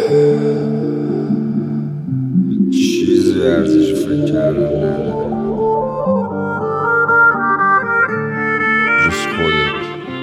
چیزی ارزش فکر کردن نداره جز خودت.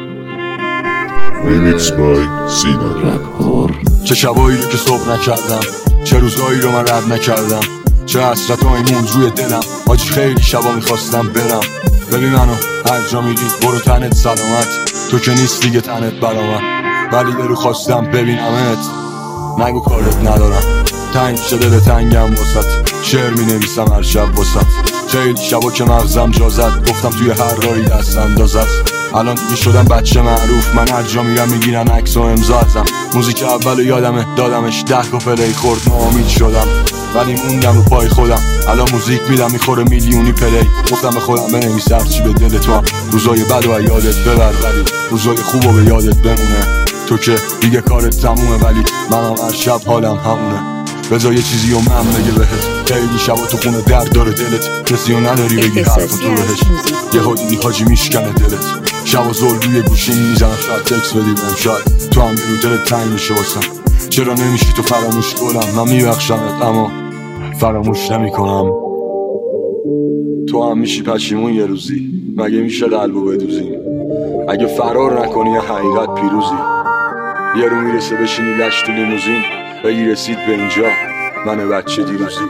ریمیکس بای سینا. چه شبایی رو که صبح نکردم، چه روزایی رو من رد نکردم، چه حسرتایی موند روی دلم. حاجی خیلی شبا میخواستم برم. ببین منو هر جا میری برو تنت سلامت، تو که نیست دیگه تنت برامن، ولی درو خواستم ببینمت. نگو کارت ندارم، تنگ شده دل تنگم واسط، شعر می نویسم هر شب واسط. خیلی شبا که مغزم جا زد، گفتم توی هر راهی دست اندازت. الان دیگه شدم بچه معروف، من هر جا میرم میگیرن عکس و امضا ازم. موزیک اولو یادمه دادمش 10 تا پلی خورد، ناامید شدم ولی موندم رو پای خودم. الان موزیک میدم میخوره میلیونی پلی. گفتم به خودم بنویس هرچی به دل تو هم، روزای بد و یادت ببر ولی روزای خوبو به یادت بمونه. تو که دیگه کارت تمومه ولی منم هر شب حالم همونه. بذار یه چیزی و من بگه بهت، خیلی شبا تو خونه درد داره دلت، کسی رو نداری بگی حرف تو بهش. یه ها دیدی حاجی میشکنه دلت، شبا زل روی گوشی میزنم، شاید تکس بدیم شاید تو هم رو دلت تنگ میشه واسم. چرا نمیشی تو فراموش کنم؟ من میبخشمت اما فراموش نمی کنم. تو هم میشی پشیمون یه روزی، مگه میشه قلبو بدوزی؟ اگه فرار نکنی یه حقیقت پیروزی. یه رو میرسه بشینی لش تو لیموزین، بگی رسید به اینجا من بچه دیروزی.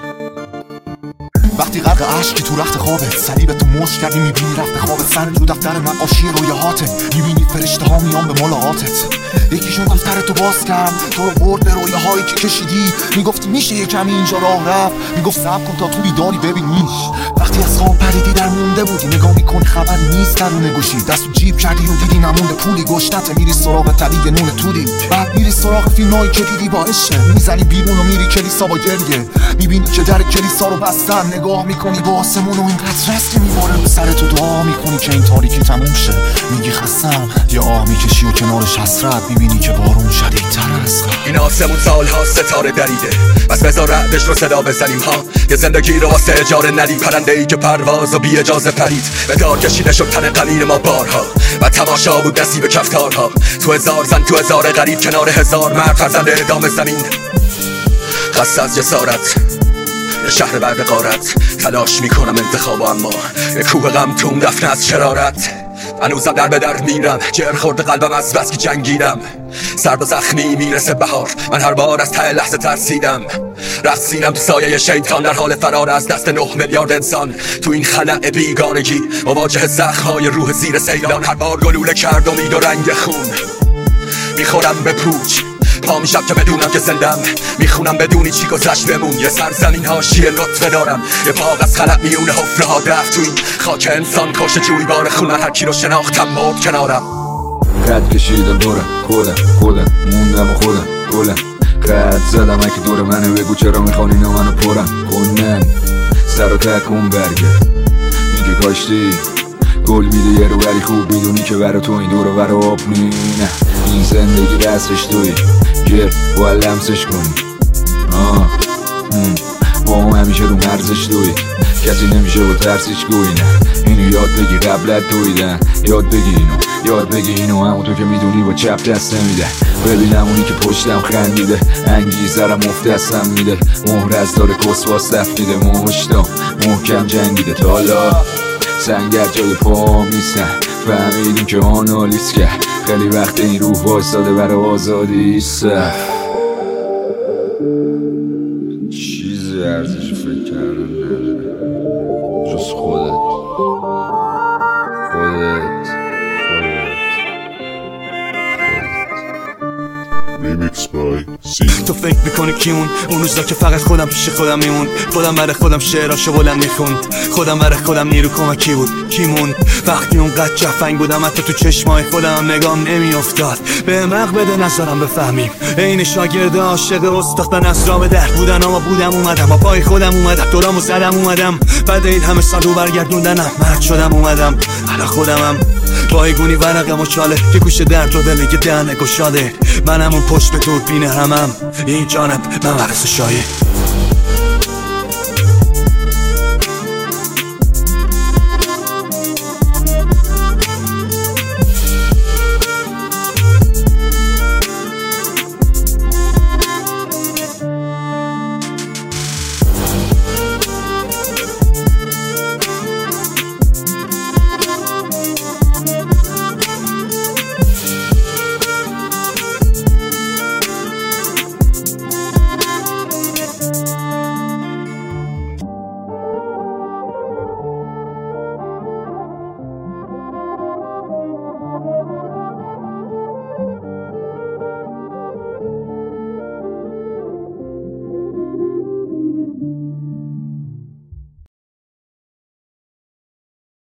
وقتی غرق عشقی تو رخت خوابت، صلیب تو مشت کردی میبینی رفت خوابت، سر رو دفتر نقاشی رویاهاتت، میبینی فرشته ها میان به ملاقاتت. یکیشون دفتر تو باز کرد، تو رو برد به رویاهایی که کشیدی، میگفتی میشه یه کمی اینجا راه رفت، میگفت صبر کن تا تو بیداری ببینیش. وقتی از خواب پریدی در مونده بودی، نگاه میکنی خبر نیست درون گوشی، دستو جیب کردی و دیدی نمونده پولی گشتت، میری سراغ طبیق نون تودی، بعد میری سراغ فیلمایی که دیدی با عشق، میزنی بیرون و میری کلیسا با گریه، میبینی که در کلیسا رو بستن، نگاه میکنی با آسمون و اینقدر رست که میباره رو سر تو، دعا میکنی که این تاریکی تموم شه، میگی خستم، یه آه میکشی و کنارش حسرت، میبینی که بارون شدیدتر از قبل. این آسمون سالها ستاره دریده، بس بذار رعدش رو صدا بزنیم ها. یه زندگی رو واسه اجاره ندیم، پرنده ای که پرواز و بی اجازه پرید، به دار کشیده شد تن قلیر ما بارها و تماشا بود نصیب کفتارها. تو هزار زن تو هزار غریب، کنار هزار مرد فرزند اعدام زمین. خسته از جسارت یه شهر بعد غارت، تلاش میکنم انتخاب اما یه کوه غم توم دفنه از شرارت. هنوزم در به در میرم، جر خورده قلبم از بس که جنگیدم. سرد و زخمی میرسه بهار، من هر بار از ته لحظه ترسیدم. رقصیدم تو سایه شیطان، در حال فرار از دست 9 میلیارد انسان. تو این خلأ بیگانگی مواجه زخم‌های روح زیر سیلان، هر بار گلوله کرد امید و رنگ خون. میخورم به پوچ پا میشم که بدونم که زندم، میخونم بدونی چی گذشت بمون. یه سرزمین هاشیه لطفه دارم، یه باغ از خلق میونه حفره ها دفت تو این خاک انسان کشت جویبار خون. من هر کی رو شناختم مرد کنارم. خط کشیدم دورم خودم موندم و خودم گلم. خط زدم اگه دور منو بگو چرا میخوان اینا منو پرم کنن. سر و تکون برگرد میگه کاشتی گل میده یه رو ولی خوب میدونی که برا تو این دور و برا آب نه. این زندگی رسش توی گرد باید لمسش کنی. با هم همیشه رو مرزش دوید، کسی نمیشه با ترسش گوی نه. اینو یاد بگی قبلت دویدن، یاد بگی اینو همون تو که میدونی با چپ دست نمیده. ببینم اونی که پشتم خندیده، انگیزرم مفت دستم میده. مهر از داره کسواس دفنیده، مشتم محکم جنگیده. تا حالا سنگر جای پا میستن، فهمیدیم که آنالیز کرد. خیلی وقت این روح واساده برای آزادی ایسته. چیزی ارزش فکر کردن نداره جز خودت. ریمیکس بای سینا. تو فکر میکنی کیمون اون روزا که فقط خودم پیش خودم میمون، خودم برای خودم شعراشو بلند میخوند، خودم برای خودم نیرو کمکی بود. کیمون وقتی اونقدر جفنگ بودم حتی تو چشمای خودم نگام نمیافتاد. به مغ بده نذارم بفهمیم، این شاگرد عاشق استاد نصرا به درد بودن. اما بودم اومدم با پای خودم اومدم، دورامو زدم اومدم. بعد این همه سال رو برگردوندنم مرد شدم اومدم. الان خودمم بایگونی ورقم و چاله که گوشه درد و دلی که دهنه گشاده. منم اون پشت به دوربین همم، این جانب من ورس شایه.